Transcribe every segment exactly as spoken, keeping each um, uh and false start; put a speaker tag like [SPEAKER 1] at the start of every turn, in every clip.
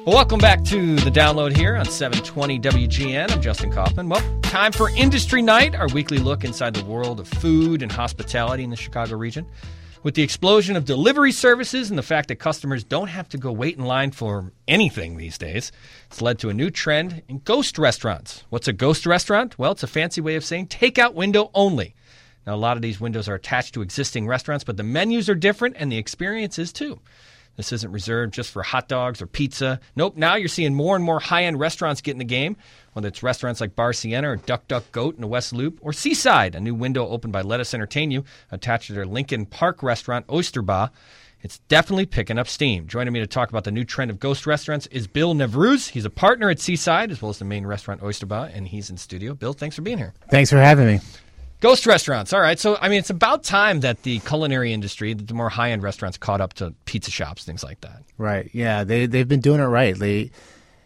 [SPEAKER 1] Well, welcome back to The Download here on seven twenty W G N. I'm Justin Kaufman. Well, time for Industry Night, our weekly look inside the world of food and hospitality in the Chicago region. With the explosion of delivery services and the fact that customers don't have to go wait in line for anything these days, it's led to a new trend in ghost restaurants. What's a ghost restaurant? Well, it's a fancy way of saying takeout window only. Now, a lot of these windows are attached to existing restaurants, but the menus are different and the experience is too. This isn't reserved just for hot dogs or pizza. Nope, now you're seeing more and more high-end restaurants get in the game, whether it's restaurants like Bar Sienna or Duck Duck Goat in the West Loop, or Seaside, a new window opened by Let Us Entertain You, attached to their Lincoln Park restaurant, Oyster Bar. It's definitely picking up steam. Joining me to talk about the new trend of ghost restaurants is Bill Nevruz. He's a partner at Seaside, as well as the main restaurant, Oyster Bar, and he's in studio. Bill, thanks for being here.
[SPEAKER 2] Thanks for having me.
[SPEAKER 1] Ghost restaurants. All right. So, I mean, it's about time that the culinary industry, the more high-end restaurants caught up to pizza shops, things like that.
[SPEAKER 2] Right. Yeah. They, they've been doing it right. They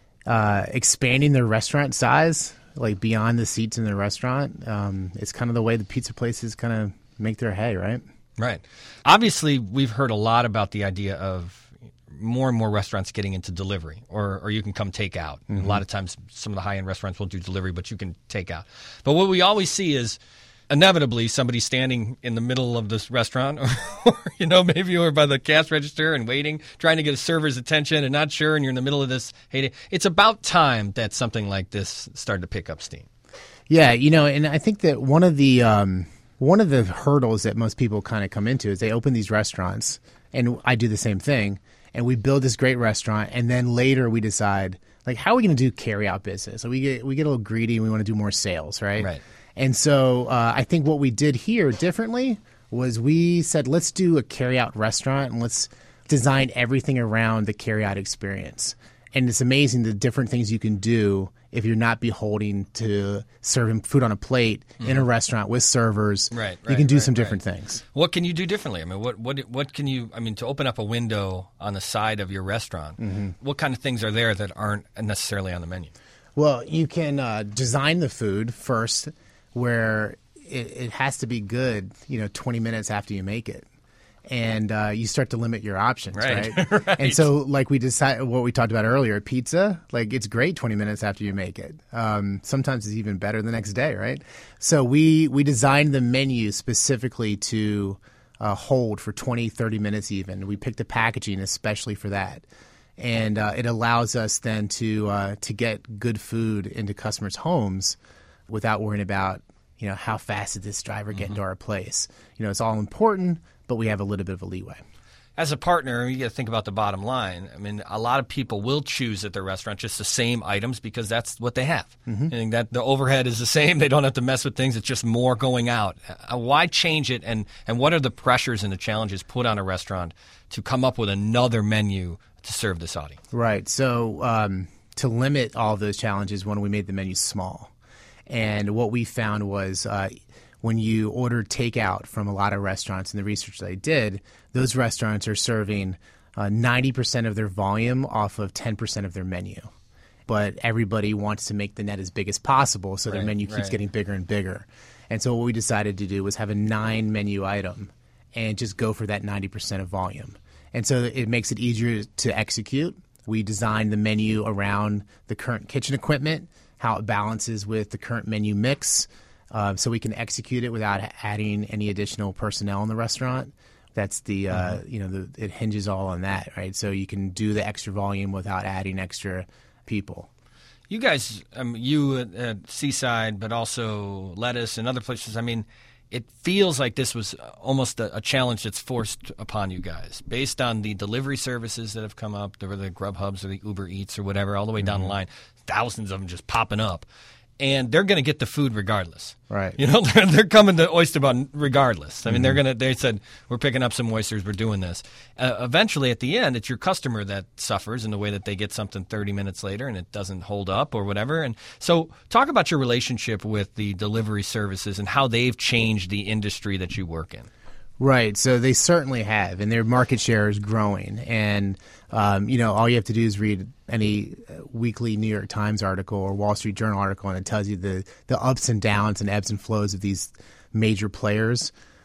[SPEAKER 2] uh, expanding their restaurant size, like beyond the seats in their restaurant. Um, it's kind of the way the pizza places kind of make their hay, right?
[SPEAKER 1] Right. Obviously, we've heard a lot about the idea of more and more restaurants getting into delivery, or or you can come take out. Mm-hmm. A lot of times, some of the high-end restaurants will do delivery, but you can take out. But what we always see is inevitably somebody standing in the middle of this restaurant or, or, you know, maybe you're by the cash register and waiting, trying to get a server's attention and not sure, and you're in the middle of this. Hey, it's about time that something like this started to pick up steam.
[SPEAKER 2] Yeah, you know, and I think that one of the um, one of the hurdles that most people kind of come into is they open these restaurants, and I do the same thing, and we build this great restaurant, and then later we decide, like, how are we going to do carry-out business? So we get we get a little greedy and we want to do more sales, right?
[SPEAKER 1] Right.
[SPEAKER 2] And so uh, I think what we did here differently was we said, let's do a carry-out restaurant and let's design everything around the carry-out experience. And it's amazing the different things you can do if you're not beholden to serving food on a plate mm-hmm. in a restaurant with servers.
[SPEAKER 1] Right, right,
[SPEAKER 2] you can do
[SPEAKER 1] right,
[SPEAKER 2] some
[SPEAKER 1] right.
[SPEAKER 2] different things.
[SPEAKER 1] What can you do differently? I mean, what what what can you? I mean, to open up a window on the side of your restaurant, mm-hmm. what kind of things are there that aren't necessarily on the menu?
[SPEAKER 2] Well, you can uh, design the food first, where it, it has to be good, you know, twenty minutes after you make it. And uh, you start to limit your options,
[SPEAKER 1] right?
[SPEAKER 2] Right?
[SPEAKER 1] Right.
[SPEAKER 2] And so, like we decided, what we talked about earlier, pizza, like it's great twenty minutes after you make it. Um, sometimes it's even better the next day, right? So we, we designed the menu specifically to uh, hold for twenty, thirty minutes even. We picked the packaging especially for that. And uh, it allows us then to uh, to get good food into customers' homes without worrying about, you know, how fast did this driver get mm-hmm. into our place. You know, it's all important, but we have a little bit of a leeway.
[SPEAKER 1] As a partner, you got to think about the bottom line. I mean, a lot of people will choose at their restaurant just the same items because that's what they have. Mm-hmm. And that the overhead is the same. They don't have to mess with things. It's just more going out. Uh, why change it? And, and what are the pressures and the challenges put on a restaurant to come up with another menu to serve this audience?
[SPEAKER 2] Right. So um, to limit all those challenges, when we made the menu small. And what we found was uh, when you order takeout from a lot of restaurants, in the research that I did, those restaurants are serving uh, ninety percent of their volume off of ten percent of their menu. But everybody wants to make the net as big as possible, so
[SPEAKER 1] right,
[SPEAKER 2] their menu keeps
[SPEAKER 1] right.
[SPEAKER 2] getting bigger and bigger. And so what we decided to do was have a nine menu item and just go for that ninety percent of volume. And so it makes it easier to execute. We designed the menu around the current kitchen equipment, how it balances with the current menu mix, uh, so we can execute it without adding any additional personnel in the restaurant. That's the, uh, mm-hmm. you know, the, it hinges all on that, right? So you can do the extra volume without adding extra people.
[SPEAKER 1] You guys, um, you at, at Seaside, but also Lettuce and other places, I mean, it feels like this was almost a, a challenge that's forced upon you guys based on the delivery services that have come up, the, the Grubhubs or the Uber Eats or whatever, all the way down mm-hmm. the line, thousands of them just popping up. And they're going to get the food regardless.
[SPEAKER 2] Right.
[SPEAKER 1] You know, they're, they're coming to Oyster Bar regardless. I mean,
[SPEAKER 2] mm-hmm.
[SPEAKER 1] they're going to, they said, we're picking up some oysters, we're doing this. Uh, eventually, at the end, it's your customer that suffers in the way that they get something thirty minutes later and it doesn't hold up or whatever. And so talk about your relationship with the delivery services and how they've changed the industry that you work in.
[SPEAKER 2] Right. So they certainly have, and their market share is growing. And, um, you know, all you have to do is read any weekly New York Times article or Wall Street Journal article, and it tells you the, the ups and downs and ebbs and flows of these major players.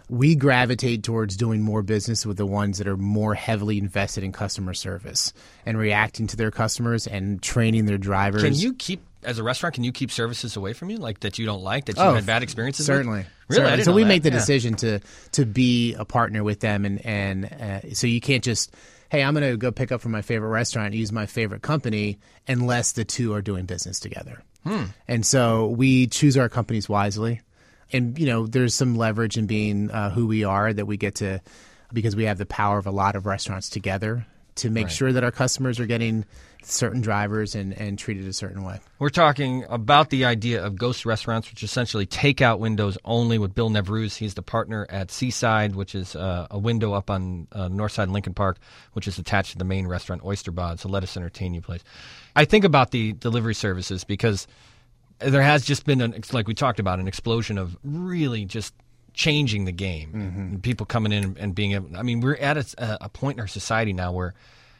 [SPEAKER 2] we gravitate towards doing more business with the ones that are more heavily invested in customer service and reacting to their customers and training their drivers.
[SPEAKER 1] Can you keep, as a restaurant, can you keep services away from you, like that you don't like, that you've
[SPEAKER 2] oh,
[SPEAKER 1] had bad experiences
[SPEAKER 2] certainly.
[SPEAKER 1] with? Really?
[SPEAKER 2] Certainly.
[SPEAKER 1] I didn't
[SPEAKER 2] so
[SPEAKER 1] know
[SPEAKER 2] we
[SPEAKER 1] that.
[SPEAKER 2] make the
[SPEAKER 1] yeah.
[SPEAKER 2] decision to to be a partner with them, and, and uh, so you can't just, hey, I'm going to go pick up from my favorite restaurant and use my favorite company unless the two are doing business together.
[SPEAKER 1] Hmm.
[SPEAKER 2] And so we choose our companies wisely. And, you know, there's some leverage in being uh, who we are that we get to, because we have the power of a lot of restaurants together to make
[SPEAKER 1] Right.
[SPEAKER 2] sure that our customers are getting certain drivers and, and treated a certain way.
[SPEAKER 1] We're talking about the idea of ghost restaurants, which is essentially takeout windows only, with Bill Nevruz. He's the partner at Seaside, which is uh, a window up on uh, north side of Lincoln Park, which is attached to the main restaurant, Oyster Bod. So let us entertain you place. I think about the delivery services because there has just been, an, like we talked about, an explosion of really just changing the game. Mm-hmm. People coming in and being able, I mean, we're at a, a point in our society now where,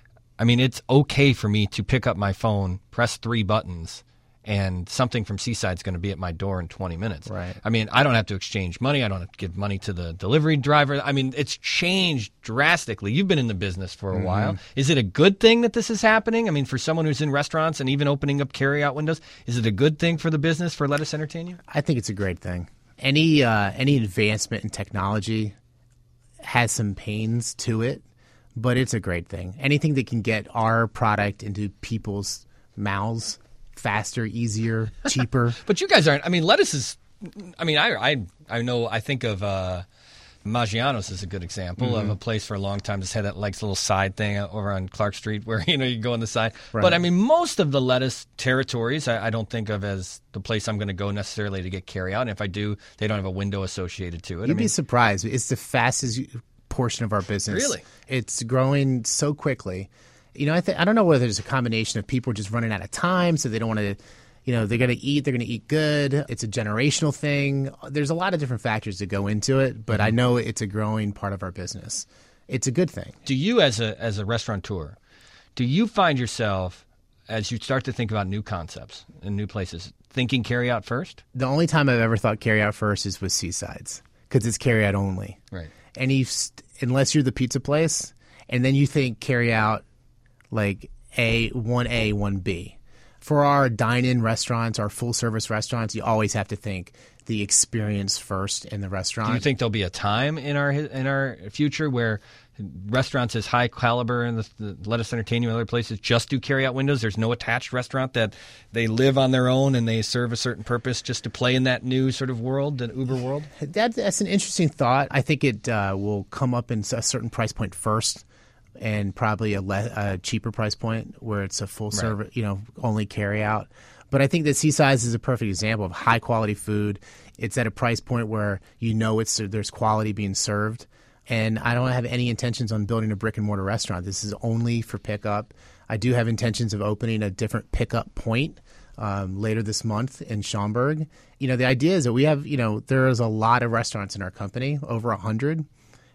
[SPEAKER 1] I mean, it's okay for me to pick up my phone, press three buttons, and something from Seaside is going to be at my door in twenty minutes.
[SPEAKER 2] Right.
[SPEAKER 1] I mean, I don't have to exchange money. I don't have to give money to the delivery driver. I mean, it's changed drastically. You've been in the business for a mm-hmm. while. Is it a good thing that this is happening? I mean, for someone who's in restaurants and even opening up carry-out windows, is it a good thing for the business, for Let Us Entertain You?
[SPEAKER 2] I think it's a great thing. Any uh, any advancement in technology has some pains to it, but it's a great thing. Anything that can get our product into people's mouths faster, easier, cheaper.
[SPEAKER 1] But you guys aren't. I mean, lettuce is. I mean, I I I know. I think of uh, Maggiano's is a good example mm-hmm. of a place for a long time that's had that like little side thing over on Clark Street where you know you go on the side. Right. But I mean, most of the lettuce territories, I, I don't think of as the place I'm going to go necessarily to get carry out. And if I do, they don't have a window associated to it.
[SPEAKER 2] You'd
[SPEAKER 1] I mean,
[SPEAKER 2] be surprised. It's the fastest portion of our business.
[SPEAKER 1] Really,
[SPEAKER 2] it's growing so quickly. You know, I th- I don't know whether there's a combination of people just running out of time, so they don't want to, you know, they're going to eat, they're going to eat good. It's a generational thing. There's a lot of different factors that go into it, but I know it's a growing part of our business. It's a good thing.
[SPEAKER 1] Do you, as a as a restaurateur, do you find yourself, as you start to think about new concepts and new places, thinking carry out first?
[SPEAKER 2] The only time I've ever thought carry out first is with Seasides, because it's carry out only.
[SPEAKER 1] Right.
[SPEAKER 2] And you, unless you're the pizza place, and then you think carry out like A, one A, one B. For our dine-in restaurants, our full-service restaurants, you always have to think the experience first in the restaurant.
[SPEAKER 1] Do you think there'll be a time in our in our future where restaurants as high caliber and the, the Let Us Entertain You and other places just do carry-out windows? There's no attached restaurant that they live on their own and they serve a certain purpose just to play in that new sort of world, the Uber world?
[SPEAKER 2] That, that's an interesting thought. I think it uh, will come up in a certain price point first, and probably a, le- a cheaper price point where it's a full
[SPEAKER 1] right.
[SPEAKER 2] service, you know, only carry out. But I think that Seasides is a perfect example of high quality food. It's at a price point where you know it's there's quality being served. And I don't have any intentions on building a brick and mortar restaurant. This is only for pickup. I do have intentions of opening a different pickup point um, later this month in Schaumburg. You know, the idea is that we have, you know, there is a lot of restaurants in our company, over a hundred.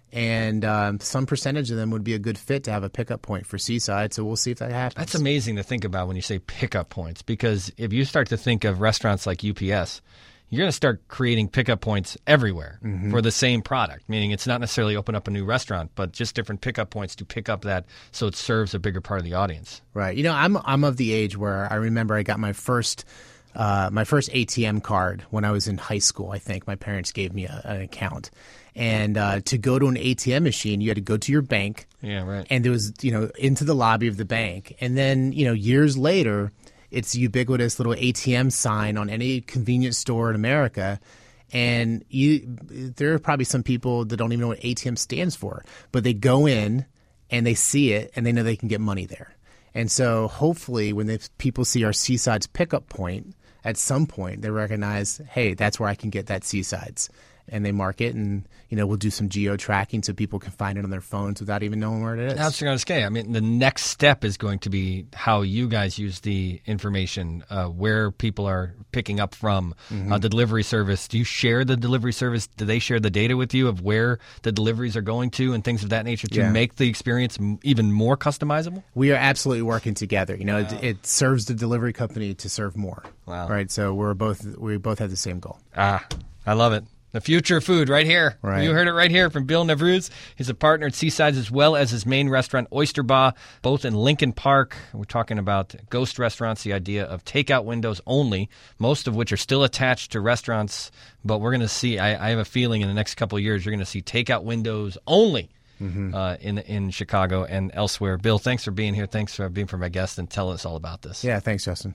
[SPEAKER 2] And um, some percentage of them would be a good fit to have a pickup point for Seaside, so we'll see if that happens.
[SPEAKER 1] That's amazing to think about when you say pickup points, because if you start to think of restaurants like U P S, you're going to start creating pickup points everywhere mm-hmm. for the same product, meaning it's not necessarily open up a new restaurant, but just different pickup points to pick up that so it serves a bigger part of the audience.
[SPEAKER 2] Right. You know, I'm I'm of the age where I remember I got my first uh, my first A T M card when I was in high school. I think my parents gave me a, an account. And uh, to go to an A T M machine, you had to go to your bank.
[SPEAKER 1] Yeah, right.
[SPEAKER 2] And there was, you know, into the lobby of the bank. And then, you know, years later, it's a ubiquitous little A T M sign on any convenience store in America. And you, there are probably some people that don't even know what A T M stands for, but they go in and they see it and they know they can get money there. And so hopefully when they, people see our Seasides pickup point, at some point they recognize, hey, that's where I can get that Seasides. And they mark it, and you know we'll do some geo tracking so people can find it on their phones without even knowing where it is.
[SPEAKER 1] That's going to scale. I mean, the next step is going to be how you guys use the information, uh, where people are picking up from, mm-hmm. uh, the delivery service. Do you share the delivery service? Do they share the data with you of where the deliveries are going to and things of that nature to
[SPEAKER 2] yeah.
[SPEAKER 1] make the experience m- even more customizable?
[SPEAKER 2] We are absolutely working together. You know,
[SPEAKER 1] wow.
[SPEAKER 2] it, it serves the delivery company to serve more.
[SPEAKER 1] Wow!
[SPEAKER 2] Right. So we're both we both have the same goal.
[SPEAKER 1] Ah, I love it. The future of food right here.
[SPEAKER 2] Right.
[SPEAKER 1] You heard it right here from Bill Navruz. He's a partner at Seasides as well as his main restaurant, Oyster Bar, both in Lincoln Park. We're talking about ghost restaurants, the idea of takeout windows only, most of which are still attached to restaurants. But we're going to see, I, I have a feeling in the next couple of years, you're going to see takeout windows only mm-hmm. uh, in in Chicago and elsewhere. Bill, thanks for being here. Thanks for being for my guest and telling us all about this.
[SPEAKER 2] Yeah, thanks, Justin.